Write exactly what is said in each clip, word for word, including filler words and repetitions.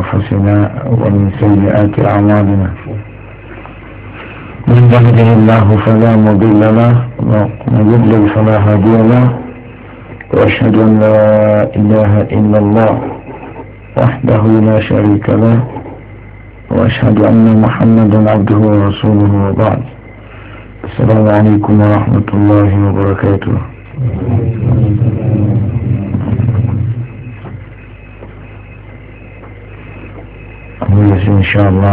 أنفسنا ومن سيئات أعمالنا. من يهده الله فلا مضل له ومن يضلل فلا هادي له، وأشهد أن لا إله إلا الله وحده لا شريك له، وأشهد أن محمدا عبده ورسوله، وبعد. السلام عليكم ورحمة الله وبركاته. إن شاء الله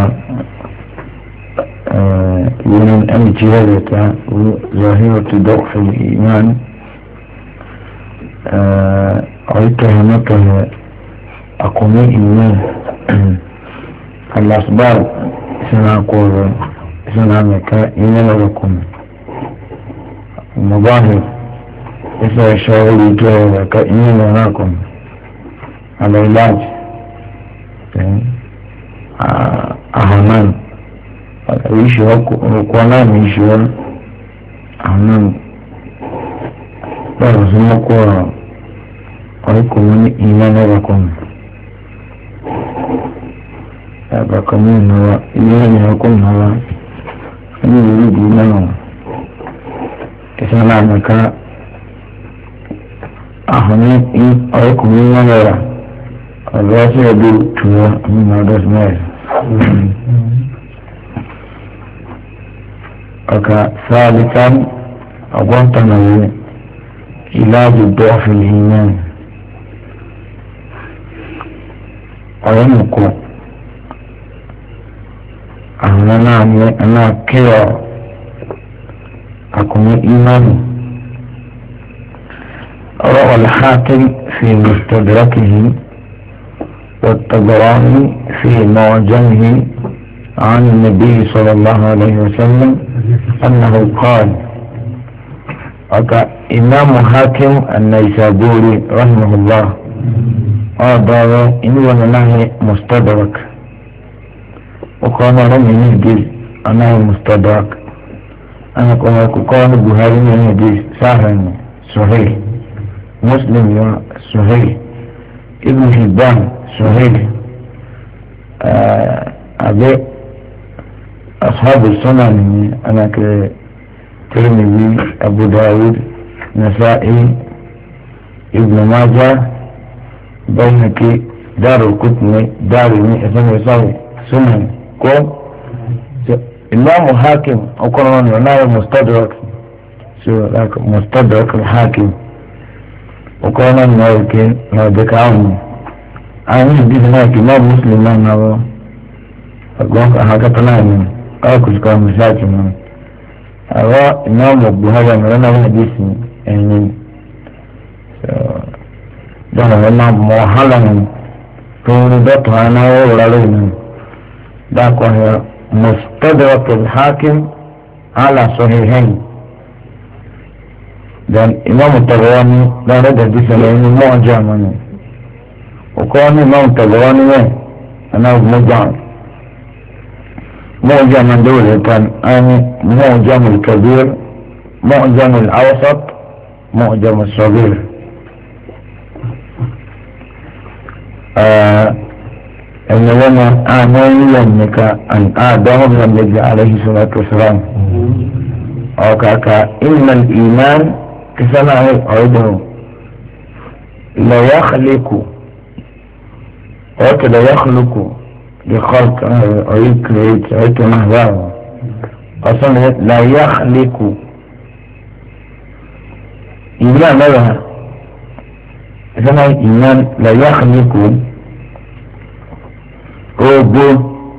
من أمثلة ظاهرة ضعف الإيمان أعيدها مكة أقوم إيمان الأسباب سنقول سنعمك إيمان لكم المظاهر إذا الشغل جاءك إيمان لكم العلاج أهمان ويشوى وقوانا ميشوى أهمان برزمك وعليكم من إيمان لكم أبقمون هو إيمان لكم هو أن يريد إيمانه إذا نعمك أهمان عليكم إيمان لكم الراسي يدو توا من هذا اسمه أكا ثالثا أقوانت نوي علاج الضعف الإيمان أيمكو أنا نعمي أنا كيا أكون إيمان. روى الحاكم في مستدركه والطبراني في معجمه عن النبي صلى الله عليه وسلم أنه قال: أكا إمام حاكم النيسابوري رحمه الله أعضاء إن ونناه مستدرك، وقال رمي نهدي أنه مستدرك. أنا قال بهاري نهدي سهل صحيح، مسلم صحيح، ابن حبان صحيح، أبي أصحاب السنن أنا كترمذي، أبو داود، نسائي، ابن ماجه، بيهقي، دار القطني، دارمي، اسمه يساوي سنن كو إمام حاكم أو كنا نقول مستدرك، شو ذاك مستدرك الحاكم، وكنا نقول نودك عوني أنا دي هناك إمام مسلم ما نبغى أقول هكذا نعمل أكل كلام مساجد من أوا إمام أبو هذا مرنا من حديثي يعني ده والله موحلا من فوردت أنا ولا لين ده كه مستدرك الحاكم على صحيحين. ده إمام الطبراني ده رد حديث لأنه معجم منه، وكان إمام الطبراني أنا مجمع معجم دولة كان أنا معجم الكبير، معجم الأوسط، معجم الصغير. إن لنا أعمال لنك أن آدم من النبي عليه الصلاة والسلام أو كاكا إن الإيمان كسمع عيده لا يخلق وكذا يخلق بخلق أو يكريت أو يتمهواه أصلا لا يخلق إيمان لها إذن إيمان لا يخلق أوبو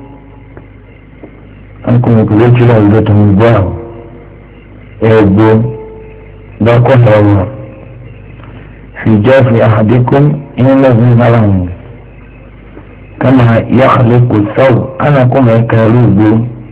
أنكم يقولون لا يلتهم الباو أوبو لا كفر في جاف أحدكم إن الذي ظلموا كما يخلق الثوب أنا كما يكالوبو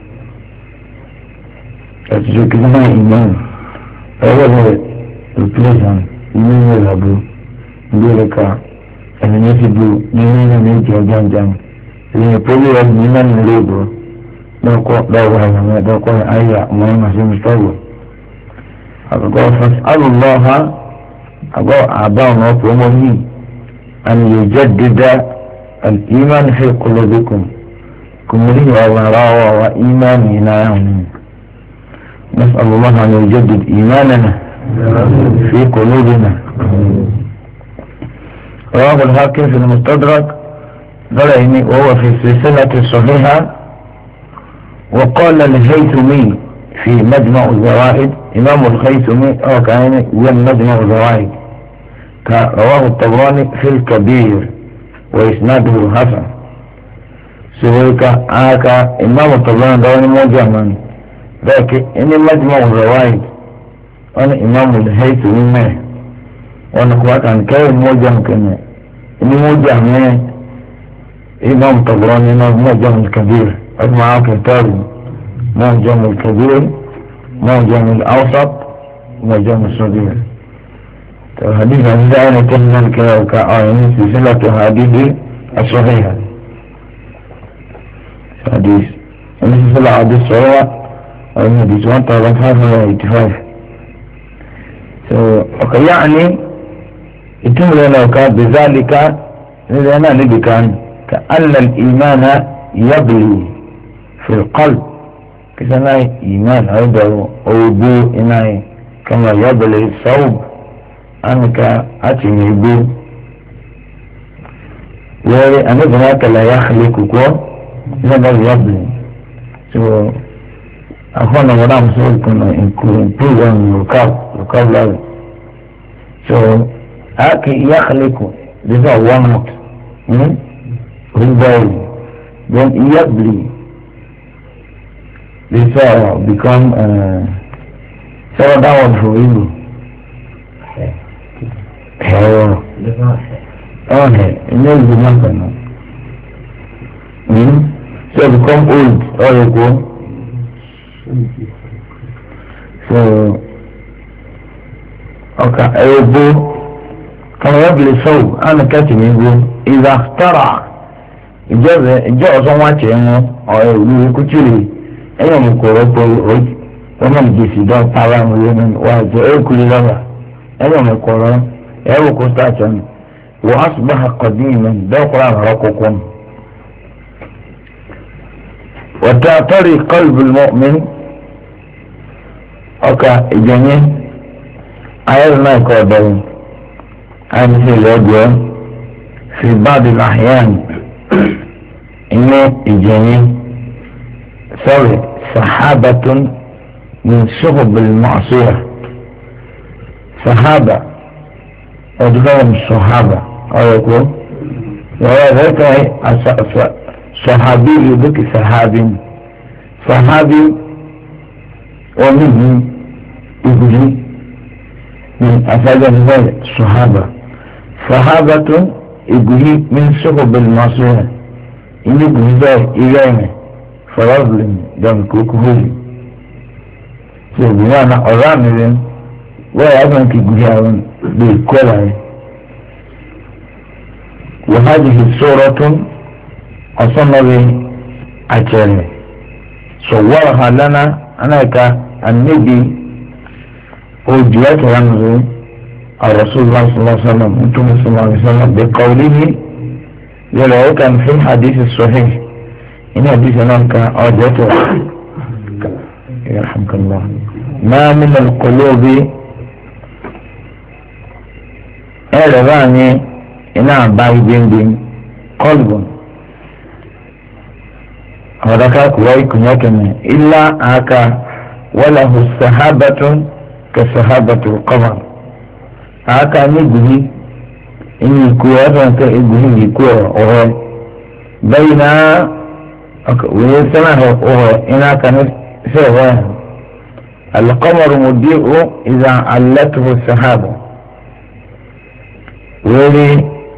أتجوكنا إيمان أولا البليزان إيمان يلعبو ذلك أن يجبو إيمان يجي جان ليقولوا الإيمان يلعبو لا وهي لا قول أي مهمة سمستوى أقول فاسأل الله أقول أعضاء ومؤمنين أن يجدد الإيمان في قلوبكم كمري وراء وإيماننا يوم. نسأل الله أن يجدد إيماننا في قلوبنا. رواه الحاكم في المستدرك ضلعيني وهو في السلسلة الصحيحة. وقال الهيثمي في مجمع الزوائد، إمام الهيثمي أو كان يم مجمع الزوائد، رواه الطبراني في الكبير وإسناده حسن. سويك آكا إمام الطبراني دواني موجما لكن إني مجمع الزوائد أنا إمام الهيثمي ما وأنا قوات عن كيف موجم كنا إني موجم إمام الطبراني موجم الكبير أجمع كتاب موجم الكبير موجم الأوسط موجم الصغير. حديث عن ذلك كنا كآيين سلسلة هذه الصحيحة. حديث سلسلة حديث صحيحة أو حديث وانت لفظها اتفاق. so, يعني يتم لنا بذلك لنا نبي كان كأن الإيمان يبلي في القلب كسنا إيمان عنده أوبو إناي كما يبلي الصوب أنك أتني بو يعني أن هناك لا يخلق كو لما يبلي. so أخوانا ورام سوى كنا improve on vocabulary. so أكي يخلق this is one note hmm? Rebellion. Then yabli this uh, become uh, so that one for you hell oh hey it knows the number no hmm? So become old or you go so okay I will go كما يبلي صوب أنا كاتب يقول إذا اخترع ìjọ ọsán wá tiẹ̀ wọn ọ̀rẹ́ olúwe kúchìrì ẹ̀yọ̀ mi kò rọ́pò wọn náà gbèsè dán para wọn lé nínú wà jẹ́ ẹ̀kúlé lọ́wọ́ ẹ̀yọ̀ mi kò rọ́ ẹ̀rọ kó sáàtọ̀ ni wọ́n á sùgbọ́n àkọ́dín ìmọ̀ dọ́kọ̀rọ̀ àwọn ọ̀rọ̀ kókó ni. wọ́tá tọ́rì kọ́lùbùl mi ọkà ìjẹ̀yẹ ayélujára náà kọ́ ọ̀dọ́ yìí àyè sí ilẹ̀ ọgbẹ́ fi báàdì láhìyàn إنه إجاني سوري صحابة من شغب المعصية صحابة أدفعهم الصحابة أو يقول وذلك صحابي يبكي صحابي صحابي ومنه إبلي من أفاد ذلك صحابة صحابة إبلي من شغب المعصية ini guza igame problem dan kukuhuli so bimana oramelen wa yaban ki gujawan bi kolay wa hadhihi suratun asamawi ajere sawwaraha lana anaka annabi ujiyatu ranzu الرسول صلى الله عليه وسلم انتم صلى الله عليه وسلم بقوله يلو كان في الحديث الصحيح إن حديث نانك أوجته يرحمك الله ما من القلوب أرغاني إنا باي بين بين قلب ودكا كويك نكمة إلا آكا وله السحابة كسحابة القمر آكا نجري إني كوارا كإبني كوارا أوه بين ويسمعه أوه إنا كانت سواه القمر مضيء إذا علته السحابة ويلي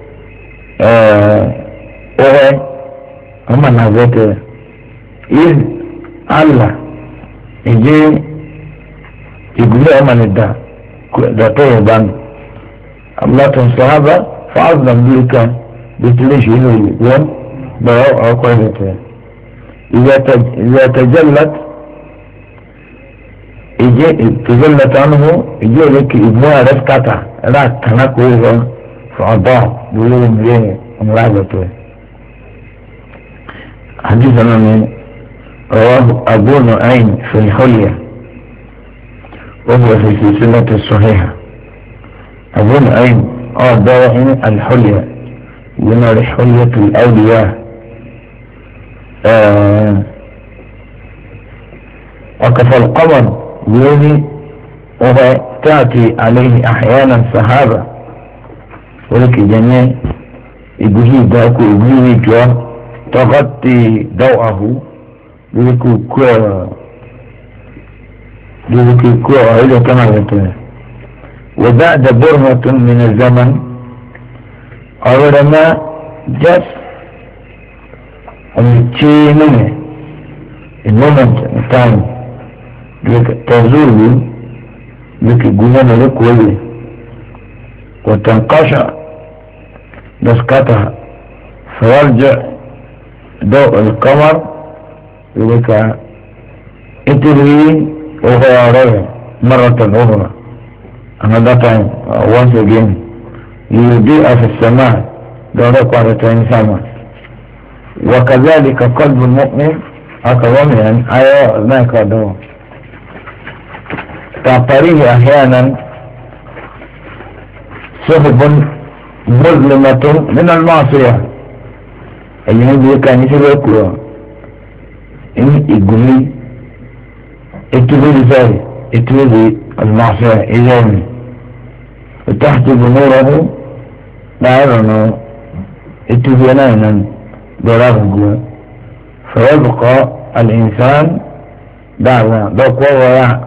أوه هما نازلته إذ الله يجي يقول أما ندى داتوه بان الله الصحابة فأظلم ذلك بتليش إنه يقول بأو أو قويته إذا تجلت إجي تجلت عنه إجي لك إبناء رفكتا لا تنكوه فأضاع بلوم ليه أمرابته حديثنا من رواه أبو نعيم في الحلية وهو في السلسلة الصحيحة. أبو نعيم اه دواء الحلية من حلية الأولياء. آه وكفى القمر يوني وهو تأتي عليه أحيانا سحابة ولك جميع إبهي داكو إبهي جوا تغطي ضوءه لذلك كوى لذلك كوى إذا كما قلت. وبعد برهة من الزمن أولما جس التشينة المومنت التايم لذلك تزول لذلك قلنا لك ولي وتنقشع نسكتها فيرجع ضوء القمر لذلك اتري وغيره مرة أخرى another time uh, once again يضيء في السماء دورك على تاني سماء. وكذلك قلب المؤمن أكرم يعني آية ما يكادوا تعطريه أحيانا سحب مظلمة من المعصية الذي كان يسبقها إن يقولي اتبولي ذلك اتبولي المعصية إذن وتحجب نوره لا يرونه اتبولينا برغب فيبقى الإنسان دعوة دقوة ويع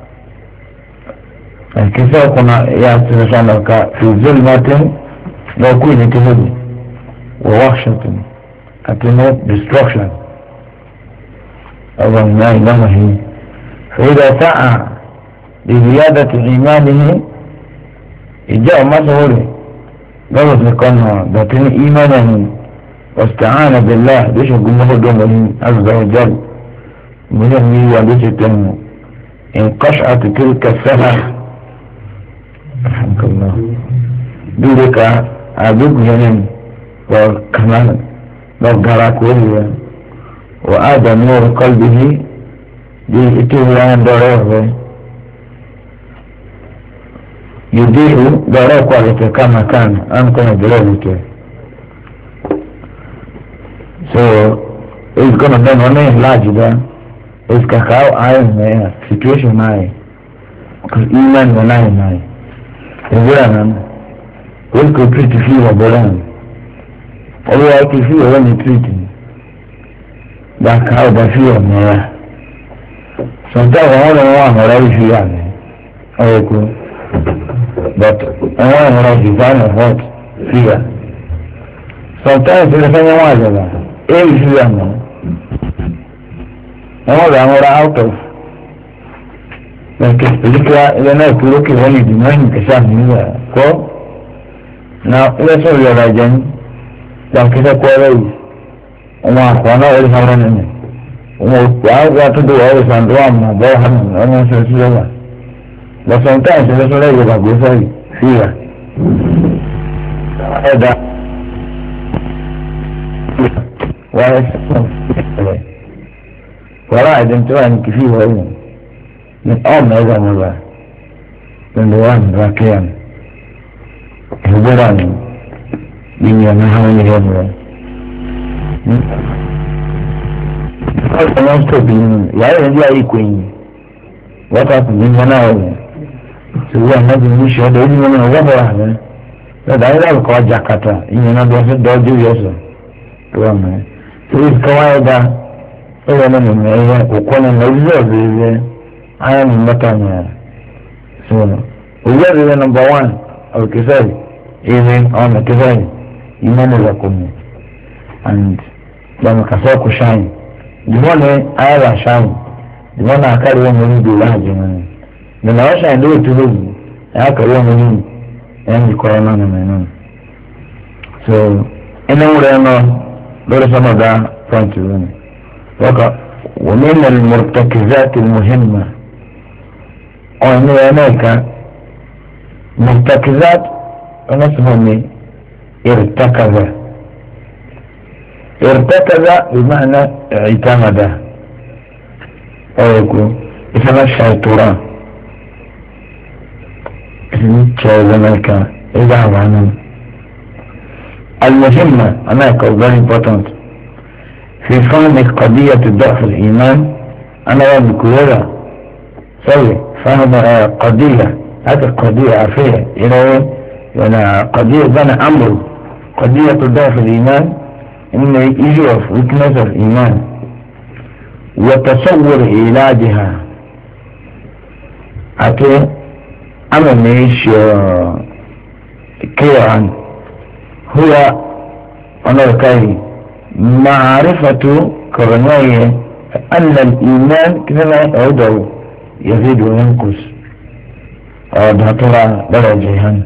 كيف يعطي شانك في ظلمة لو كنت تهدي ووحشة أتنوت destruction أولا ما إلهه. فإذا سعى لزيادة إيمانه إجاء مسؤول قلت لقنها ذاتين إيمانه واستعان بالله ليش قمه دومه عز وجل مهمي وليش تنمو انقشعت تلك السنة رحمك الله دورك عدوك جنين وكمان نظرك وليا وآدى نور قلبه دي اتوهيان داره يديه داره قوالته كما كان أمكن دلالته. So it's gonna be one of large there. It's kakao I am situation I because iman when I am I. Ibrahim will go treat the fever Bolan. Although I can feel when you treat him. That's how the fear me. Sometimes I don't want to already fear me. Okay. But I want to like design of what? Fear. Sometimes it's the same one. Every fear me. I want to out of. Like a particular, you know, to look at when you demand to share me. Go. Now, let's say you're like Jen. Don't get a quarrel. I want to know every time in it. I got to do always on drum, my boy, I'm not sure it's but sometimes it's a lady that goes away. Fear. I had that. Why is it? Well, I didn't try and keep you away. Then all my other then the one Rakian. He went on. You know how many have there. I want to be. Why are you equal? What happened in one hour? So we are not in the show. They didn't know what happened. But I have called Jakarta. You know, there's a dog you also. Come on. So it's Kawaida. I don't know. Ukona Nazo. I am in Matanya. So we are the number one. Okay, sorry. Even on the Kizai. Imanu Lakumi. And then Kasoko shine. The one I shine. The one I carry on when you do large. The last I do it to him, I carry on with him, and the corona. So, anyway, I know, there is some of that point to win. ومن المرتكزات المهمة أو هناك مرتكزات ونسمهم ارتكز ارتكز بمعنى اعتمد أو يكون إذا الشيطان شاذنك إذا عنه المهمة أنا very important في فهم قضية ضعف الإيمان أنا بكلها سوي فهم قضية هذه القضية عفية إلى يعني قضية بنا أمر قضية ضعف الإيمان إن issue of weakness of الإيمان وتصور علاجها أكي أنا مش كيران هو أنا كاي معرفة كرنية أن الإيمان كما يعود يزيد وينقص أو ترى درجة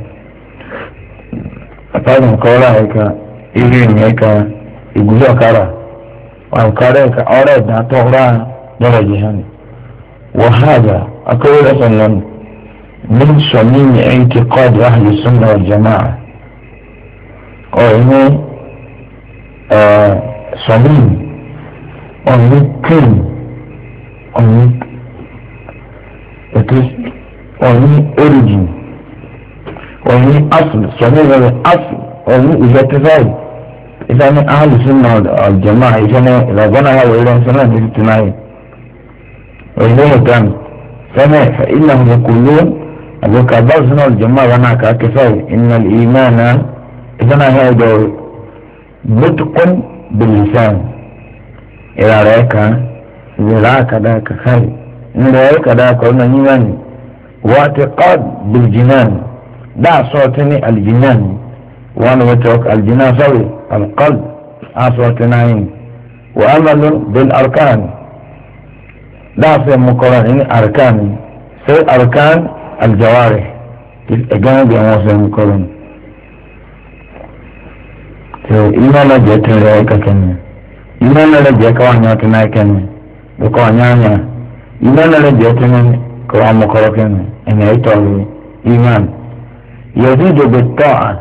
أقول قولا هيك إيرين هيك يقولوا كارا وكارا هيك أورد ترى درجة وهذا أقول أصلا من صميم اعتقاد أهل السنة والجماعة أو إنه آه صميم أو كلمة أو it is only origin only أصل صميم هذا أصل only إذا تفاعل إذا أنا أهل السنة والجماعة إذا أنا إذا بنا وإلى سنة الاجتماعي وإليه كان فما فإنهم يقولون أقول كبار سنة والجماعة هناك كفاية إن الإيمان إذا هذا نطق باللسان إذا رأيك إذا رأيك ذاك خير إن رأيك ذاك قلنا إيمان واعتقاد بالجنان دع صوتني الجنان وأنا بترك الجنان سوي القلب أصوتناين وأمل بالأركان دع في مقارنة أركان سي أركان الجوارح الأجانب يموسى مقارنة إيمانا جاتنا لأيكا كنة إيمانا لجاكا وعنياتنا كنة بقى عنيانا إيمانا لجاتنا كوان مقارنة كنة إن يتعلي إيمان يزيد بالطاعة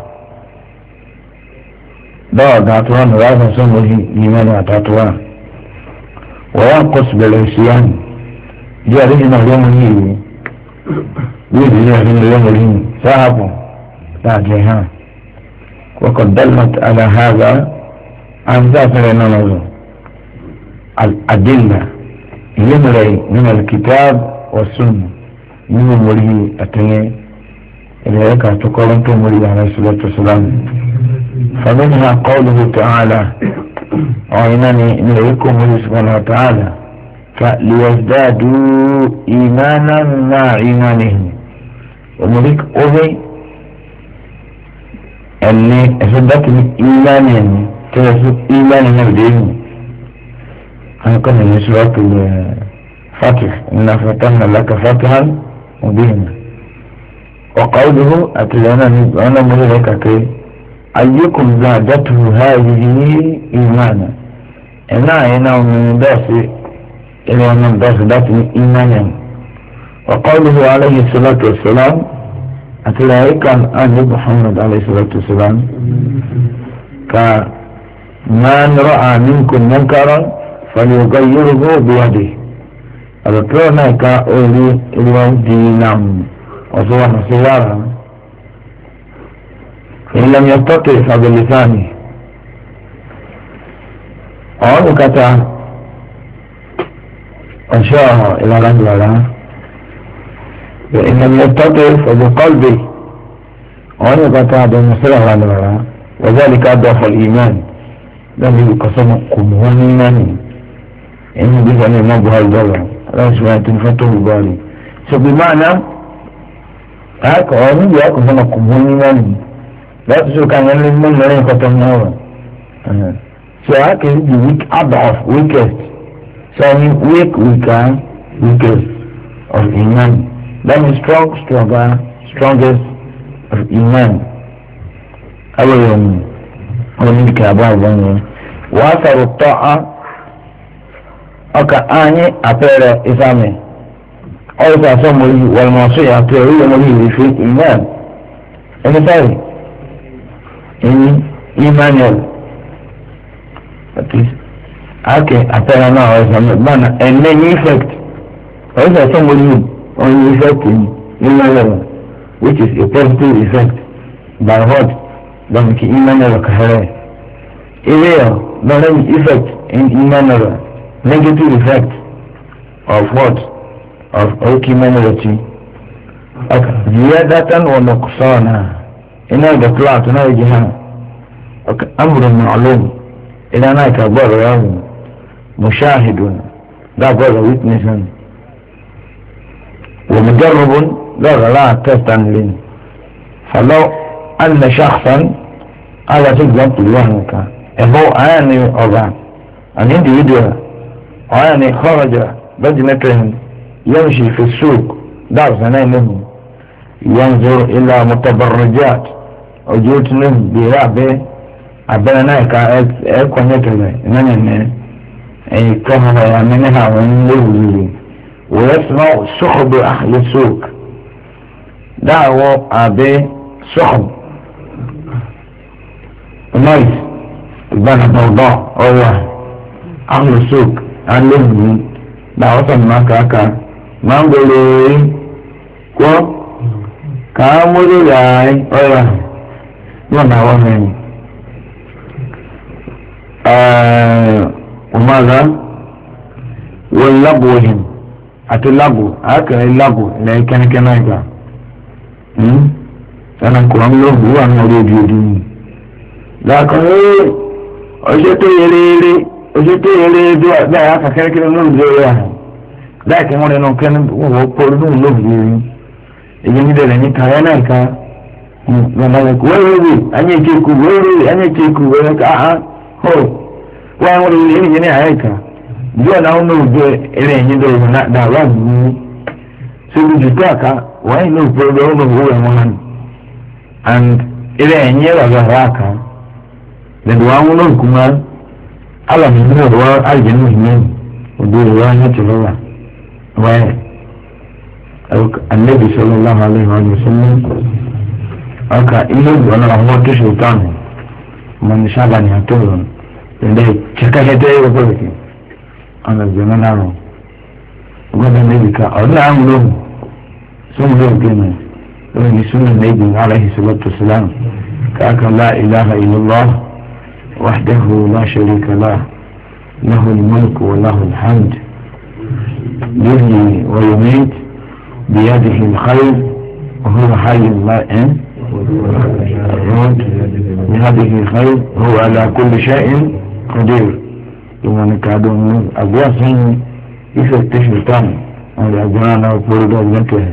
دعا دعطوان رأسا سمه إيمان دعطوان وينقص بالعصيان جاء رجنا اليوم الهي ويجي رجنا اليوم الهي صاحبه لا جيهان وقد دلت على هذا عن ذات لنا الأدلة يمري من الكتاب والسنة من المريه أتني إلى يكا تقولن تمري عليه الصلاة والسلام فمنها قوله تعالى وإنني إليكم سبحانه وتعالى ليزدادوا إيمانا مع إيمانهم وملك أوهي اللي أصدقت إيمانهم تلسل إيمانهم بدين أنا كنا من سورة الفاتح إنا فتحنا لك فتحا مبينا وقوله أتلانا أنا ملك كي أيكم زادته هذه إيمانا إنا هنا من داسي إلى من داسي داسي إيمانا وقوله عليه الصلاة والسلام أتلاقيك عن محمد عليه الصلاة والسلام كمن رأى منكم منكرا فليغيره بيده أذكرنا كأولي اليوم دينام وصوح سيارة إن لم يستطع فبلسانه أو كتا أشاء إلى رجل وإن لم يستطع فبقلبه أو كتا بمسرع رجل وذلك أضعف الإيمان لم يقسم قمه إيماني إنه بيسأل ما بها الدولة لا سمعت تنفته بالي فبمعنى هكا أمي بيأكل سنة قمه إيماني لا تسوى كان يلي من لن يقتلناه so I can be weak أضعف weakest so I mean weak weaker weakest of Iman then strong stronger strongest of Iman أولا أولا كأبواب بني وأثر الطاعة أكا آني أبير إسامي أو تسمي والمعصية أبيرية مليه في الإيمان إنه ثاني إن إيمانيال At least, okay, apparently now is not man and many effect. Also, somebody on effect in human level, which is a positive effect. By what? By human level, Area, not any effect in human level, negative effect of what? Of okay humanity. Okay, زيادة ونقصانا. إن هذا طلعت ناجحا. Okay, أمر معلوم. إلى هناك بر مشاهد لا بر witness ومجرب لا لا تستنلين. فلو أن شخصا على تجد الوهنك هو أني أضع an individual أني خرج بجنة يمشي في السوق دار سنين ينظر إلى متبرجات وجوت منه بيرابه أبدا نايكا أكون يكذا إنني أي كهرباء يعملها وينلوه ويسمع سحب أهل السوق دعوة أبي سحب نايس بنا موضوع أوه أهل السوق أهل دعوة ما كاكا ما نقولي كو كامل لاي أوه ما نعوه آه وماذا واللغوهم أتلغو هكذا اللغو اللي كان كنايكا أنا كلام لغو أنا أريد يديني لكن إيه أجيت يليلي أجيت يليلي لا هكذا كان كنا نلغو ياها لكن هنا نو كان هو قولون لغو يجيني دلني كاينايكا نلاقي ويلي أني تيكو ويلي أني تيكو ويلي آه ho wọ́n wọ́n lè ní ìyẹn ní àyíká bí ọ̀nà ọ̀nà òjò eré ẹ̀yìn ló wọ̀ náà dà wà ní sórí jùtọ́ àká wọ́n yìí ní òpó ọ̀dọ̀ ọ̀nà òwò ẹ̀wọ̀n hàn and eré ẹ̀yìn ẹ̀rọ àgbà wà ká lẹ́nu wọn wọn náà kúmọ́ alàmì ní ọ̀rọ̀ àjẹ́ ní ìmọ̀ òdo ìwà ẹ̀yìn ti lọ́wọ́ wáyé alẹ́bí sọlọ́ láwọn alẹ́ wọn sọlọ́ ọkà ilé ìgbọ̀nà àwọn tó ṣe tán من شابان يطولون لديه شكاكة ايه وقلت انا الزمان عرم وقال النبي كأولا عملهم سمع لهم كلمة وإن سنة النبي عليه الصلاة والسلام كأك لا إله إلا الله وحده لا شريك له له الملك وله الحمد يحيي ويميت بيده الخير وهو حي لا إن بهذه الخير هو على كل شيء قدير ثم نكادون أبواس من يفتش الطعم على أبوانا وفرد أبنته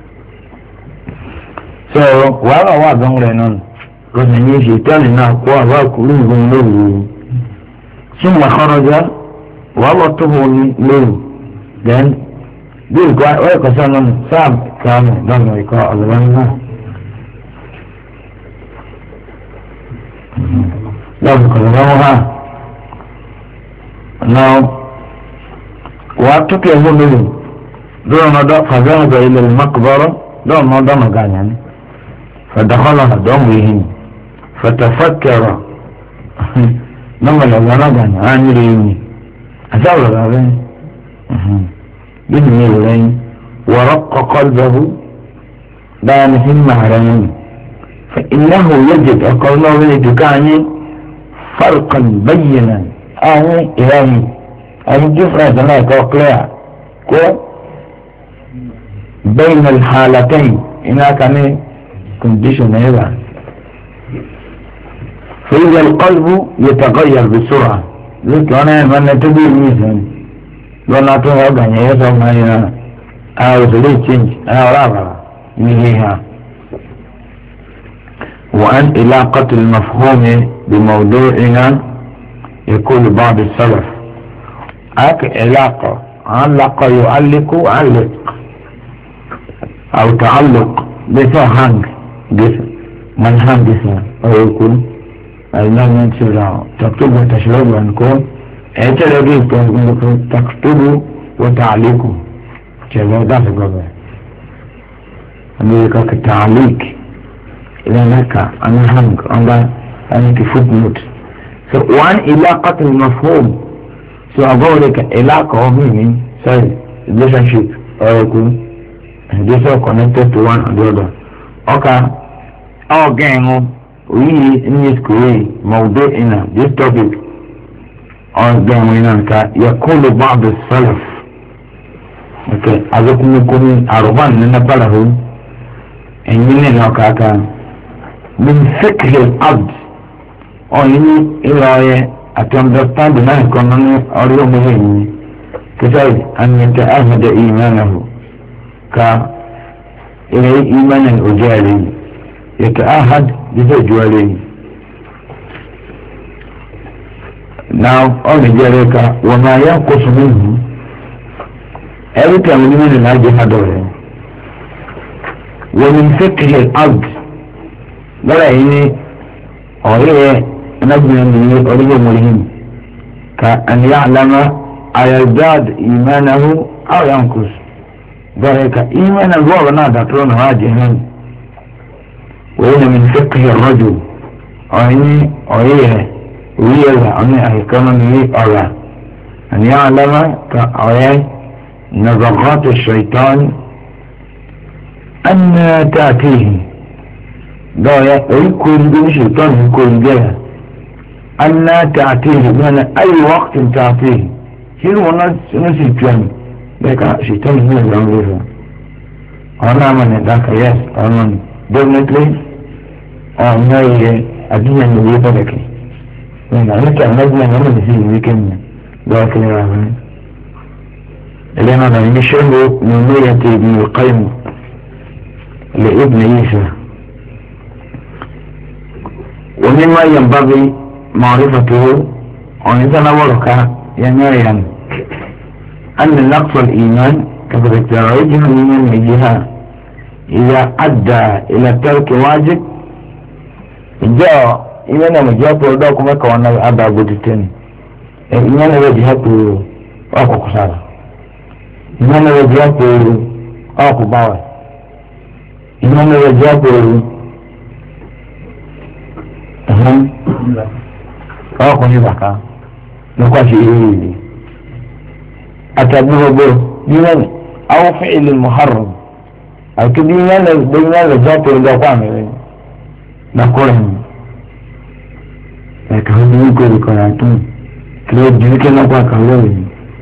so wàhálà wà gan rẹ̀ náà lọ́sẹ̀ ní ṣe tẹ́lẹ̀ náà kó àbá kúrú ìgbọ́n lóru súnmọ́ àkọ́rọ́jà wàhálà tó wọ́n ní lóru then bí ìkọ́ ẹ̀kọ́ sọ́nà sáà kàánù lọ́nà ìkọ́ ọ̀lọ́wọ́ náà. lọ́wọ́ kọ̀ọ̀lọ́wọ́ ha náà wàá tókè ẹ̀hún lórí lórí ọ̀nàdọ́ fàzẹ́hàbẹ̀ ilẹ̀ makbọ́rọ́ lórí ọ̀nàdọ́ màgànyà ni fàdàkọ́lọ́ àdọ́mù yìí fàtàfàkẹ́rọ̀ nọ́mọ̀lẹ̀ ọ̀nàgànyà á nyere yìí àtàwọ̀ rẹ̀ bí ni mi rẹ̀ yìí wọ̀rọ̀ kọ́kọ́ lọ́wọ́ dáa ní hímà rẹ̀ yìí فإنه يجد أقول الله ولد كعني فرقا بينا أهي إلهي أهي جفرة لا كوكليا كو بين الحالتين إنها كان كونديشن هذا فإذا القلب يتغير بسرعة لك أنا من تدير ميزان لأن أتوها أغاني يسوى ما هنا أو سليت تشنج أو رابعة نهيها وأن علاقة المفهوم بموضوعنا يقول بعض السلف أك علاقة علق يعلق علق أو تعلق بسا هنگ جسم من هنگ جسم أو يقول أيضا ينشر تكتب وتشرب عنكم اعترضي تكتب وتعليق كذا ده في قبل أمريكا كتعليق إذا لك أنا هنك أنا أنا كفوت موت So one ilaqat al-mafhum. So about the ilaqa of meaning, sorry, relationship or and these are connected to one another. Okay. Our gang we in this career موضوعنا this topic our gang هناك يقول بعض السلف okay أذكر يكون أربعة من بلهم إننا نكاك من فكر الأرض أو إني إلى to understand ما يكون أريد مهم كذلك أن يتأهد إيمانه ك إلى إيمان الأجالي يتأهد بفجوالي now أولي ذلك وما ينقص منه أيضا من من الأجل هذا ومن فقه الأرض ولا إني أريد نجم من أريد مهم كأن يعلم أيزداد إيمانه أو ينقص ذلك إيمان الوضع نادى ترون واجها وإن من فقه الرجل أعني أعيه ويلا أعني أحكام من أرى أن يعلم كأعيه نزغات الشيطان أن تأتيه ضايا يكون دون شيطان يكون جاها أن تأتيه بمعنى أي وقت تأتيه شنو نسي الكلام لك شيطان هو اللي عمله أنا من ذاك يس أنا definitely أنا أدينا نبيه لك من عليك أنزل أنا نسي ويكن ذاك اللي عمله اللي أنا نشره من نية ابن القيم لابن عيسى ومما ينبغي معرفته أن يتناولك ينايا أن نقص الإيمان كبرتراجه من الجهة إذا أدى إلى ترك واجب جاء إيمانا مجاة وداكم كوانا أبا بودتين إيمانا وجهته أكو كسارة إيمانا وجهته أكو باوة إيمانا وجهته أهم أكو نبكا نقاشي إيه أتبوه به دينا أو فعل المحرم أو كدينا دينا لذات الجوام نقولهم لكن هم يقول كراتون كلو جيك نقول كلوين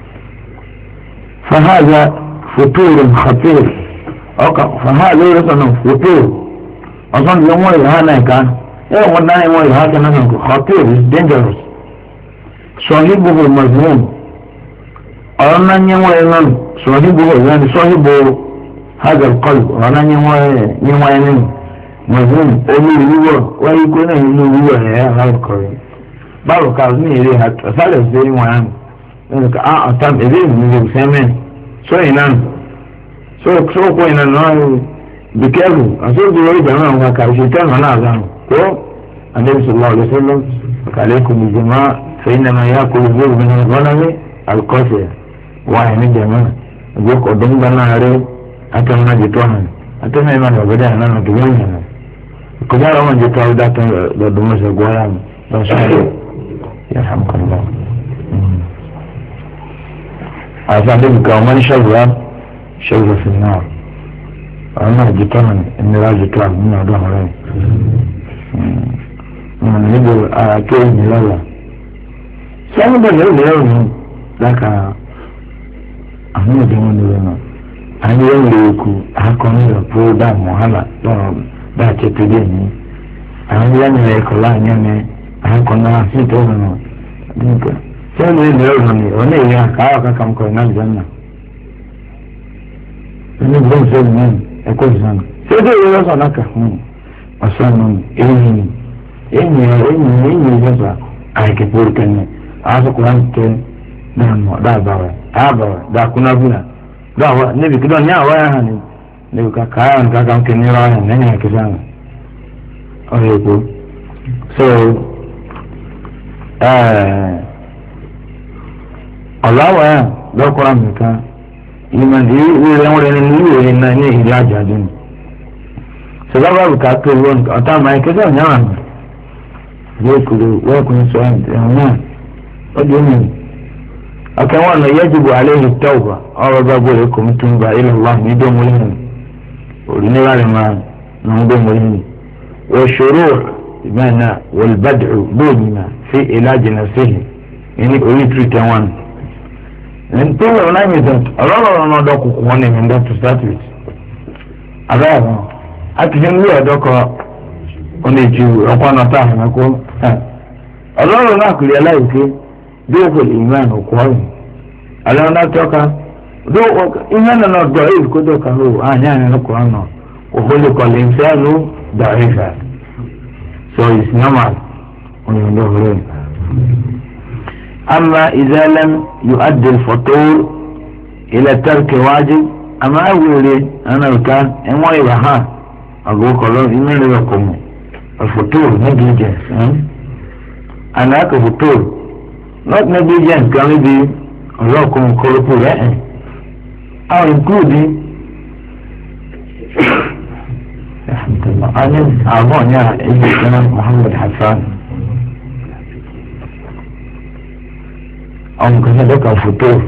فهذا فطور خطير أو فهذا رسنا فطور أصلا يوم هذا كان إيه والله يوم هذا كان خطير dangerous صاحبه المظلوم أنا نيوي نن صاحبه يعني صاحبه هذا القلب أنا نيوي نيوي نن مظلوم أمي هو ويكون إنه هو يا هذا القلب بارك الله إليه ثالث زي ما أنا لك آه تام إذا من السماء سوي نن سوي سوي كوي نن بكره أصل دلوقتي جماعة ما كارشيتان أنا أزام كو النبي صلى الله عليه وسلم عليكم الجماعة فإنما يأكل الذئب من الغنم القاسية واحد من جماعة يقول قدام بنا عليه أتمنى جتوها أتمنى ما نبدأ أنا نتجمع كذا لما جتوا ده تدوم سجوايا بس يرحمك الله أصلا بكمان شغلة شغلة في النار أنا جتوها إن لا جتوها من هذا هراي من يقول أكيد لا sẹ́yìn bẹ̀rẹ̀ lè rẹ̀ ọ̀nà láka àwọn ọ̀dọ́ wọn lè rẹ̀ àní wọ́n lè kú akọni rẹ̀ fún dá mọ̀hálà lọ́rọ̀ bá a tètè dé ní àwọn yẹn lè kọ́ láàyè ní akọni náà sí tó wọn náà nígbà sẹ́yìn bẹ̀rẹ̀ lè rẹ̀ ọ̀nà ni ọ̀nà ìyá àkàrà kankan kọ̀ náà lè náà ẹni gbọ́n sẹ́yìn náà ẹ̀kọ́ ìsàn sẹ́yìn bẹ̀rẹ̀ lè rẹ̀ ọ̀nà kà fún ọ̀sán náà ẹ̀yìn ẹ̀yìn ẹ̀yìn ẹ̀yìn ìjọba àìkèpọ̀ kẹ́ni asukura nke náà mọ dábàá dábàá dákúnábùnà dáwọ níbi kí lóun ní àwọn ẹ̀hà ni níbi kàkà ẹ̀hà nìkan kan kì ní ra ẹ̀hà lẹ́yìn àkẹ́sà rẹ̀ ọ̀rẹ́ èkó so ọ̀làwọ̀ ẹ̀hà lọ́kọ̀ọ́ nìkan ìmọ̀ ní ìwé wọn ní ìwé náà ní ìdí àjàdùn ni sọlá bàbá kà tó wọn ọ̀tá àmà ẹ̀kẹ́sà ní àwọn àmì يأكل ويكون سؤال هنا أدوني أكوان يجب عليه التوبة أو بابو لكم توبة إلى الله ندوم لهم ولنرى ما ندوم لهم والشروع بمعنى والبدع بودنا في علاج نفسه يعني أريد ريتوان لأن طول العلم يزنت الله لا ندوك قواني من that to start with أبدا أكثر لي أدوك ونجيو أقوانا طاهم أقول الله لا نقول يا لايك دوك الإيمان وقواني الله لا توقع دوك إيماننا ضعيف كدوك هو آه يعني نقوانا وخلق الإنسان ضعيفا so it's normal أما إذا لم يؤدي الفطور إلى ترك واجب أما أقول أنا كان إما يبها أقول كلام إما لكم الفطور negligence أنا كفطور not negligence كان يبي لكم كل أو including الحمد لله أنا أعظم يا إبن محمد حسان أو كذلك الفطور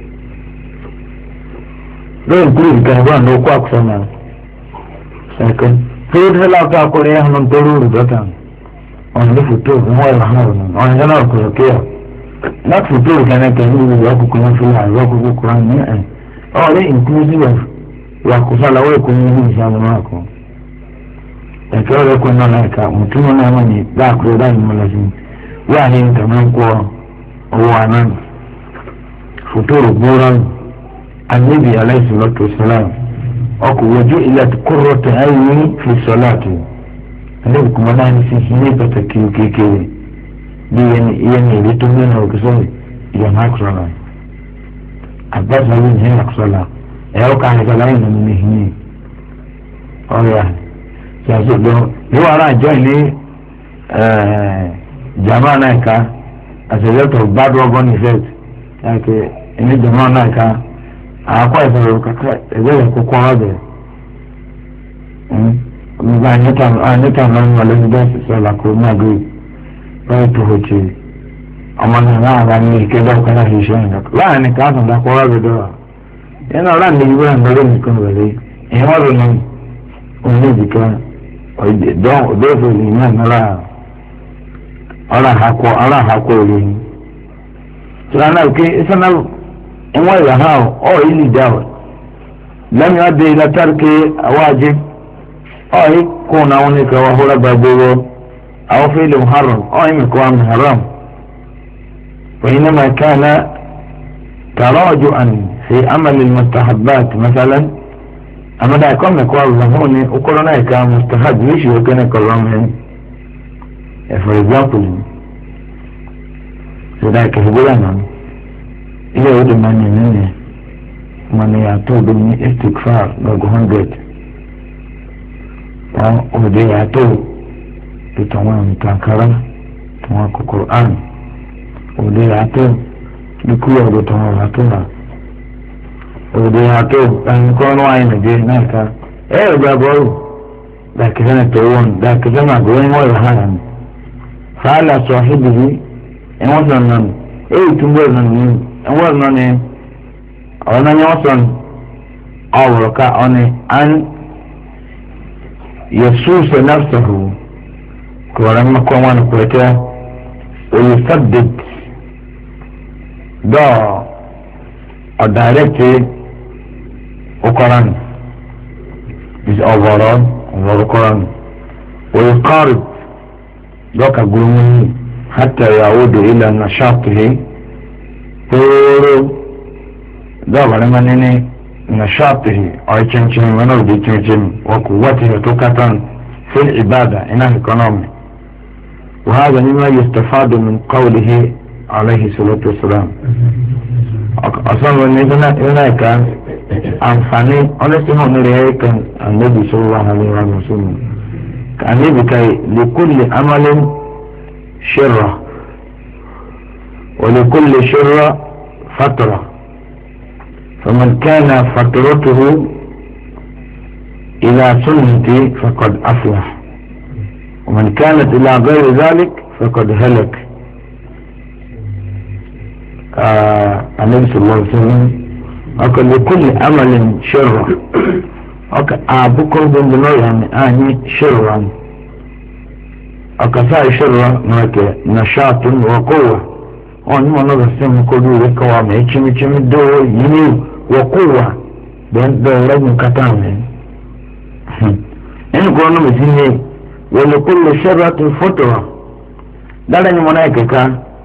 لو يقول كهوان لو كواك سنة سيكون فيد هلا كأقول إيه من طلول بطن أنا الفطور هو الرحمن أنا جنا أقول كيا لا الفطور كان كهوان يأكل كمان في العالم يأكل القرآن نعم أو ليه inclusive يأكل صلاة ويكون يهون سامعكم ẹ̀kẹ́ rẹ̀ kọ́ iná láìka mùtúmọ̀ náà wọ́n ní dáàkúrò dáàbò mọ́lẹ́sìn wíwá ní ìtàmọ́ kọ́ owó anáà fòtòrò gbóòrán anábì aláìsílọ́tò sálàm ọkọ̀ wọ́jú ilẹ̀ kúrò tẹ̀ ayé fi sọ́láàtì anábì kùmọ̀ náà ní sísìn ní pàtàkì kékeré bí iye ní èdè tó mẹ́rin òkèsọ́ ìyọ̀nà àkùsọ̀là àgbàsọ̀ yìí ní àkùsọ̀là ẹ̀yọ́ ká àkùsọ̀là yìí nínú ìhìn ọ̀rẹ́ sàṣọ lọ yóò ara àjọ ní jama náà ká as a result of bad organ effect like ní jama náà ká àkọ ìfọwọ́ kàkà ẹgbẹ́ rẹ̀ kókó ọ̀rọ̀ bẹ̀ nígbà níta náà ń wọlé nígbà sísọ làkó náà gbé báyìí tó hó tì ọmọ náà náà bá ní ìkéde ọkọ náà ṣiṣẹ́ nǹkan láàrin ká sàn dàkọ ọ̀rọ̀ bẹ̀ dọ́wà yẹn náà láàrin ìwé àgbẹ̀rẹ̀ nìkan wẹ̀lẹ́ ìyẹn wọ́n lò náà òun ní ìdíkà dọ́ọ̀fù ìyá nara ọ̀làhàkọ̀ ọ̀làhàkọ̀ òrìn sọ̀rọ̀ náà ké sọ̀nà ẹ̀wọ̀n ìyá ha ọ̀ ìlì dáwọ̀ lẹ́yìn adé látàrí àwájẹ ọ̀ yìí kó náà wọn ní káwá hóra gbàgbóró àwọn fílẹ̀ muharram ọ̀ yìí kó àmì haram وإنما كان تراجعا في عمل المستحبات مثلا أما دا يكون مكوار زموني وكلنا يكون مستحب ليش يكون كلامهم for example سيدا كهبولانا إذا يود ماني مني ماني يعطو بني استغفار لغو هندرد ودي يعطو بتوان تنكرا توان كقرآن ودي يعطو بكوية بتوان يعطونا òde àtò ẹnìkan wà ní nàìjíríà náà ká ẹ ẹ gba bọ́ọ̀lù dàkítẹ́ náà tó wọ́n dàkítẹ́ náà gbọ́ ẹ̀wọ̀n ìwà hàn ní fàálà sọ àhídìrí ẹ̀wọ̀n sọ nà ní èyí túbọ̀ nà ní ẹ̀wọ̀n nà ní ọ̀nà ẹ̀wọ̀n sọ ọ̀wọ̀rọ̀ ká ọ̀nì àn yẹ̀sùsọ̀ náà sọ̀rọ̀ kọ̀ọ̀rọ̀ mọ́kọ́ wọn pẹ̀tẹ́ olùsọ̀dẹ̀d dọ́ọ̀ ọ̀dàrẹ́tì Quran is overall over Quran ويقارب ذاك قومه حتى يعود إلى نشاطه تورو ذاك لما نني نشاطه أي تنشن ونرد تنشن وقوته توكتا في العبادة إنه economy وهذا مما يستفاد من قوله عليه الصلاة والسلام أصلا هناك أنفاني أولئك من رأيك النبي صلى الله عليه وسلم كأنه كي لكل عمل شرة ولكل شرة فترة فمن كان فترته إلى سنتي فقد أفلح ومن كانت إلى غير ذلك فقد هلك آه النبي صلى الله عليه وسلم أقول لكل عمل شر أقول أبوكم بن يعني أني شرا أكثر شر نشاط وقوة وأن ما نرسم كل ذكوى ما يشم يشم الدول ينيو وقوة بين دولة كتامين إن كنا مسلمين ولكل شرة فترة لا لن يمنعك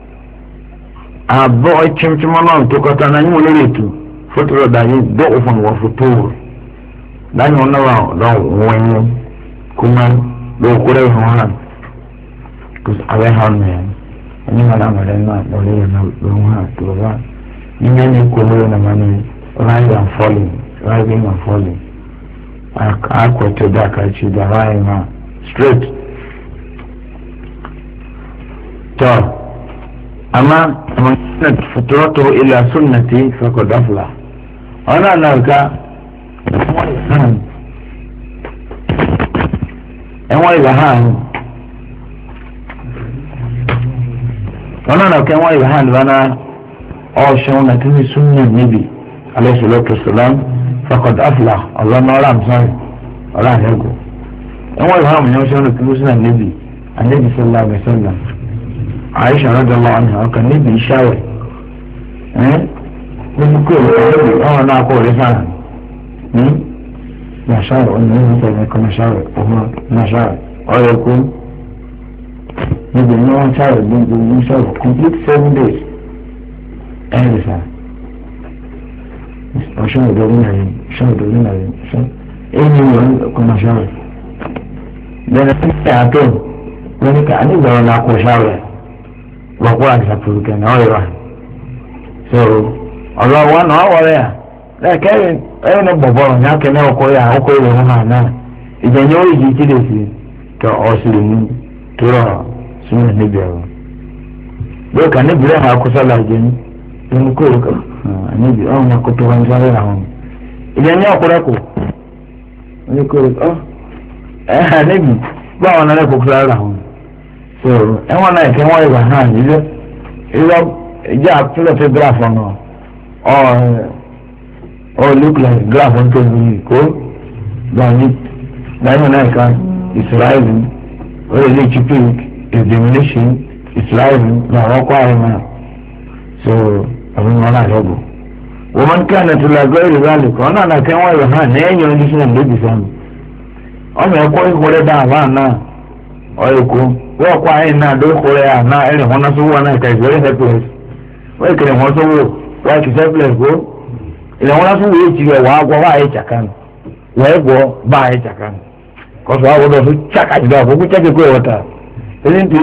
أبو يشم يشم الله تكتانا يموليتو فترة دايين ضعفا وفتور لا يمنع لو وين كما لو قرأ هون كس أبي هون ini malam ada nak boleh nak rumah tu lah. Ini ni kulo nama ni rise and falling, rising and falling. Aku tu dah kaji dah rise na straight. So, ama mana fitratu ila sunnati faqad aflah. Ana nalka Emoi bahan ونحن كما يبهان لنا أوشونا تني سنة النبي عليه الصلاة والسلام فقد أفلح الله نورا مصاري الله يرقو كما يبهان من أوشونا تني سنة النبي النبي صلى الله عليه وسلم عائشة رضي الله عنها وكان النبي يشاوي ها ونقول النبي أنا نقول لسانا ما شاوي والنبي مثلا يكون شاوي وهو ما شاوي أو يكون maybe no one child will do himself complete seven days every time or show the winner show the winner show anyone come and show then I think I told when you can do that I will show it what was that for you can all right so although one hour there like every every no bubble on you can never call you how call you now it's a new G T D to also to sunna níbi ọ̀rọ̀ bẹ́ẹ̀ kà níbi rẹ̀ máa kó sálà jẹ́ ní inú kó o kà níbi ọ̀hún náà kó tó wọn sáré àwọn ìdí ẹni ọ̀pọ̀lọpọ̀ ní kó o ọ̀ ẹ̀ níbi báwọn náà kó sáré àwọn so ẹ̀wọ̀n náà kẹ́ wọ́n ìwà hàn nílẹ̀ ìwà ìjà àpilẹ̀ tó gíráfù ọ̀nà ọ̀ ọ̀ look like gíráfù ọ̀nà tó ń bí kó gbàgbé dáhùn náà ká ìsirayẹ̀lì ó lè lè chi pink examination Islam na requirement so abin wala rabu woman kana tula gairi zalika wana na kan wai ha ne yanyo ndi sunan da bisan o me ko ko da ba na o ko wo kwa yin na do ko ya na ere hona so wana kai very helpless wai kire mo so wo wa ki helpless go ile hona so wo ji wa gwa wa ai chakan wa go ba ai chakan ko so wa do so chaka da ko ku chake ko wata ẹni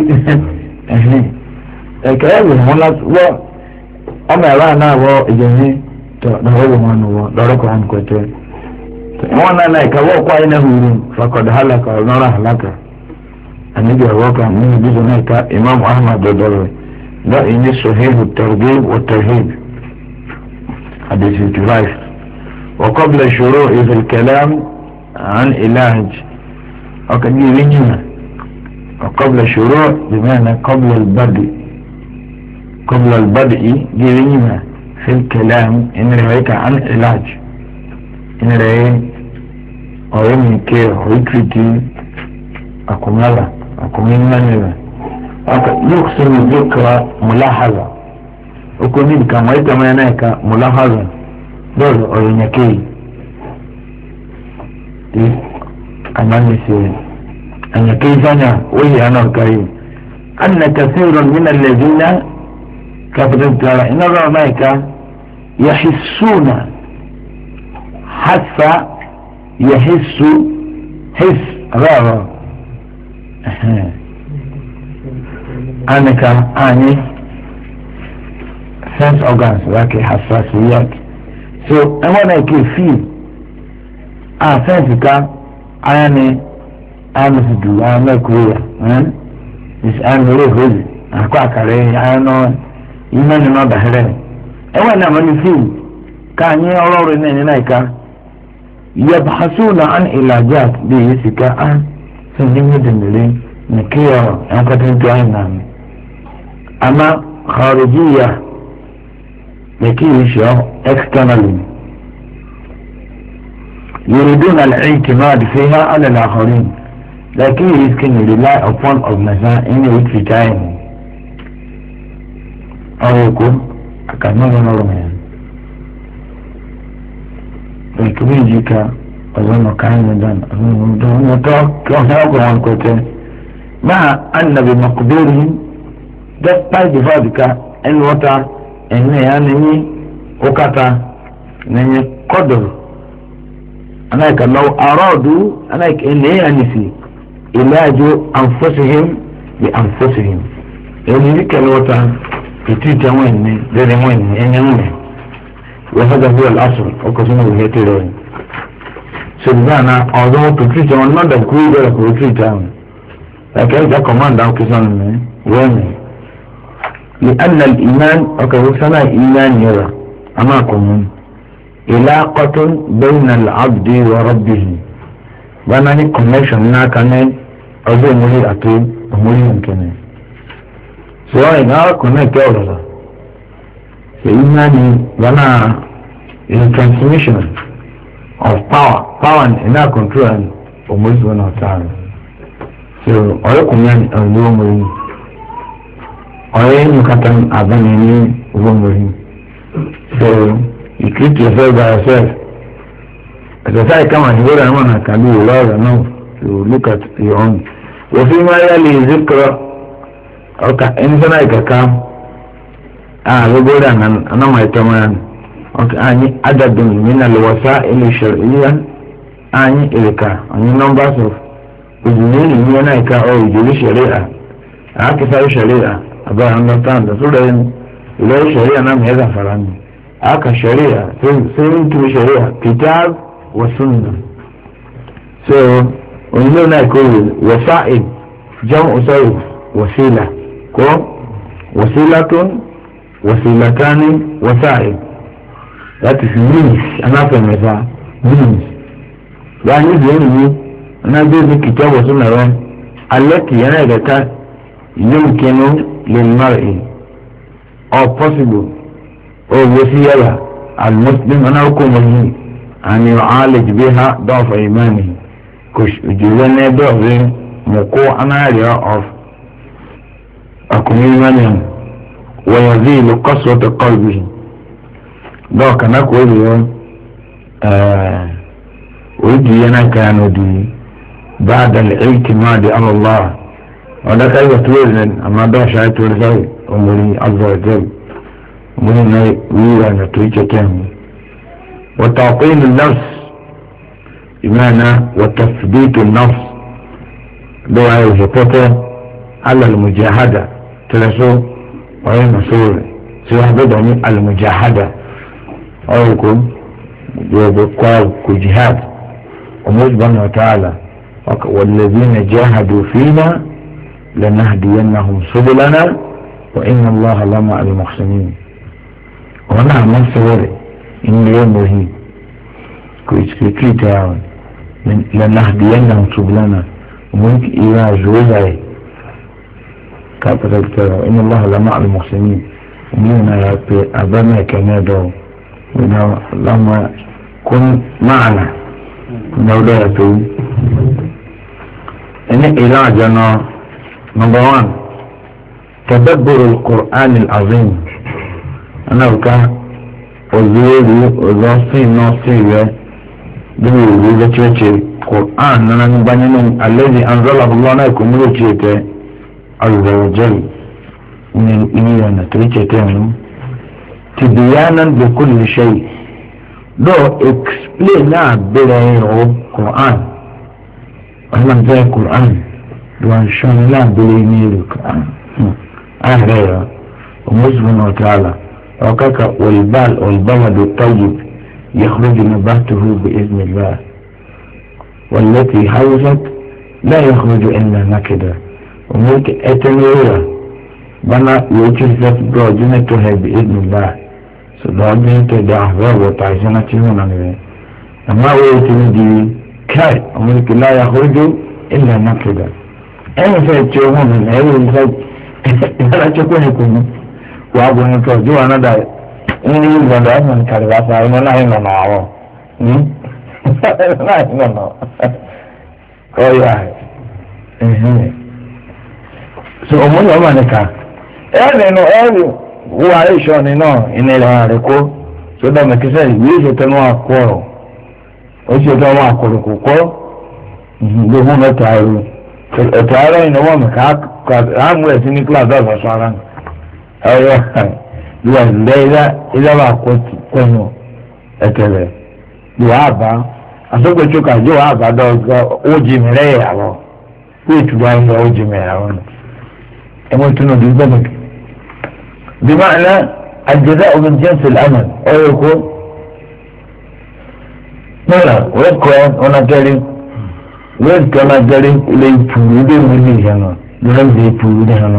ẹkẹ ẹwì wọn lọ wọ ọmọ ẹ̀rọ náà wọ ìjẹ̀yìn tó lọ́wọ́ wọn nù wọ lọ́rọ́kọ̀ wọn kọ̀tẹ́ wọn náà náà ẹ̀ka wọ́n kọ́ ayé náà hùwù fakọ̀dà hàlàkà ọ̀nọ́rà hàlàkà àníbi ẹ̀rọ kan ní ibi tó náà ẹ̀ka imam ahmad dọ̀dọ̀rọ̀ lọ ìní sọ̀hìbù tẹ̀rẹ̀gẹ́ wọ tẹ̀rẹ̀hìb àdèsì tùláì wọ́kọ́bìlẹ̀ ṣòro ìfẹ̀kẹ̀lẹ́m àn ìlànj ọkàn ní ìwé yìnyín وقبل الشروع بمعنى قبل البدء قبل البدء جريمة في الكلام إن رأيك عن علاج إن رأيك أولا كي ويكريتي أكمالا أكمالا منلا يقسم الذكرى ملاحظة وكوني كما يتمنى ملاحظة دول أولا كي كمان يسير أن كيف أنا وهي أنا الكريم أن كثير من الذين كفتت على إن الرمائك يحسون حتى يحس حس رارا أنك أني sense organs لكن حساسيات so أنا كيف feel ah sense كا أنا amesidu amekuya eh is anore holy akwa kare ano imani no dahere ewa na mani fi ka anyi ororo ni ni naika yabhasuna an ilajat bi yisika an sindin dinle نكيرا أنك تنتهينا أما خارجية نكيش externally يريدون الاعتماد فيها على الآخرين لكن يمكن rely upon organization in which time أو يكون أكمل نورمين لكن يجيك أظن كان مدان أظن مدان وطاق كأنه عن كتير مع أن بمقدورهم despite the fact that الوطا إنه يعني وكتا إنه قدر أنا لو أرادوا أنا إنه يعني في علاج أنفسهم بأنفسهم يعني ذيك الوطا يتيجا وين ذي وين يعني وهذا هو الأصل وكسنه وهيتيرين سبحانه although to treat one not the creator of treat them لكن إذا command أو كسنه وين لأن الإيمان وكسنه إيمان يرى أماكم علاقة بين العبد وربه وانا ني connection نا كان أزو مولي أتو مولي ممكن سواء نا connect أولا فإيماني وانا is transmission of power power in our control ومولي وانا تعالى so أيكم يعني أولو مولي أيكم كتن أبنيني أولو مولي so you treat yourself by yourself. As I say, come and hear a can do love and know to look at your own. وفيما يلي ذكر أو كإنسان كم آه يقول أنا أنا ما يتمنى أوكي أني عدد من الوسائل الشرعية أني إلك أني numbers of وجميل من أنا كا أو يجري شريعة أكثر شريعة أبغى understand so then إلى شريعة نام هذا فراني aka sharia same to sharia kitab wa sunnah so unyo na ko wasa'id jam'u sa'id wasila ko wasilatun wasilatani wasa'id that is means anafa meza means yani zeni na bi kitab wa sunnah ran allati yana da ta yumkinu lil mar'i or possible أو وسيلة المسلم أنا أقوم أن يعالج بها ضعف إيمانه كش جوانا ضعف مقوع أنا أعرف أكون إيمانه ويزيل قسوة قلبه ذاك نقول اليوم ويجي أنا كانوا دي بعد الاعتماد على الله وده كيف تولد أما ده شايت ولزاي أمري عز وجل من ويرا نتويجتهم وتعطيل النفس بمعنى وتثبيت النفس دعاء الهبوطة على المجاهدة تلسو وهي مسؤول سواء بدعني المجاهدة أو يكون بقوة كجهاد ومجبن وتعالى والذين جاهدوا فينا لنهدينهم سبلنا وإن الله لمع المحسنين وانا من صوري ان اليوم وهي كويس كي تعاون لنهدينهم سبلنا وممكن إيرا جوزعي كابتل ترى إن الله لمع المحسنين ومنا يأتي أبانا كنادو لما كن معنا نولا يأتي إن علاجنا نمبر وان تدبر القرآن العظيم أنا بكا وزيري وزاصي ناصي بيقولوا إذا تشي القرآن أنا نبني الذي أنزله الله عليكم ملوكيته عز وجل من الإيمان تريتهم تبيانا بكل شيء لو explain بلاي القرآن أهلا زي القرآن لو أنشان لا بلاي القرآن أهلا ومسلم وتعالى وكاك والبال والبلد الطيب يخرج نباته بإذن الله والتي حوزت لا يخرج إلا نكدا وممكن أتنيرا بنا يوجد برجنتها بإذن الله سبحانه تدعه وتعزنا تهونا أما ويتني دي كاي وممكن لا يخرج إلا نكدا ẹ̀yìn fẹ́ tí o hùn mí ẹ̀yìn ìfẹ́ ìfẹ́ chekwa ní kùnú wàá bọ̀ ní tọ́jú wọn náà dà ní ìgbọ̀dọ̀ ẹ̀sìn kàdìbà sa ẹ̀mọ́ náà yìí nọ̀nà àwọ̀ náà yìí nọ̀nà ọ̀yà so ọmọdé ọmọ nìkan ẹ̀rìn nù ẹ̀rìn wúwa ẹ̀ṣọ́ ni náà ìní ìlànà rẹ̀ kó so dá mẹ́kísẹ́ ìwé ìṣètò náà kọ́ ọ̀ ó ṣètò àwọn àkọ́rọ̀ kò kọ́ lóhùn mẹ́ta ẹ̀rù ẹ̀tọ́ ara ìnáwó mi ká àmú ẹ̀ sí ní kíláàsì ọ̀sán sọ ara ẹ̀rọ ìwà ìlẹ̀ ìlẹ́wà kọ́nù ẹ̀tẹ̀lẹ̀ ìwà àbá àsopẹ̀tù kàjọ ìwà àbá dọ́gba ó jí mi lẹ́yìn àwọ̀ kó ìtura ń lọ ó jí mi àwọ̀ nù ẹ̀mọ́ tún náà dùgbọ́ mi. bímọ àná àjẹsà omi jẹ́nsì lánà ọ̀rọ̀ kó náà wọ́n kọ́ ọ̀nà kẹrin wọ́n kọ́ ọ̀nà kẹrin ilé ìpùrù ilé ìwé ní ìyànà lọ́wọ́ ilé ìpùrù ní ìyànà.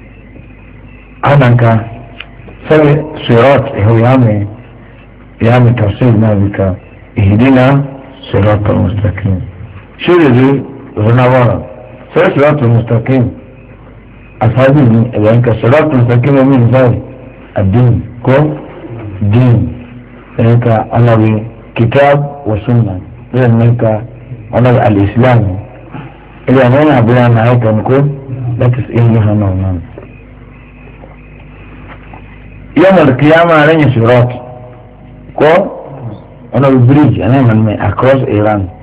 anaka sẹ́mi sirot ìhòyàmì ìyàmì tafsir náà wíkà ìhìdínà sirot al-mustaqim ṣé lè rí ìrànlọ́wọ́ sẹ́mi sirot al-mustaqim asabi ni ẹ̀yà nǹkan sirot al-mustaqim omi ìbáyìí àdín kó dín ẹ̀yà nǹkan alábi kitab wa sunna lẹ́yìn nǹkan alábi al-islam ẹ̀yà nǹkan àbúrò náà ẹ̀ka nǹkó láti ṣe ìhìn hàn náà náà. يوم القيامة عليه شروط كو أنا بالبريج أنا من across Iran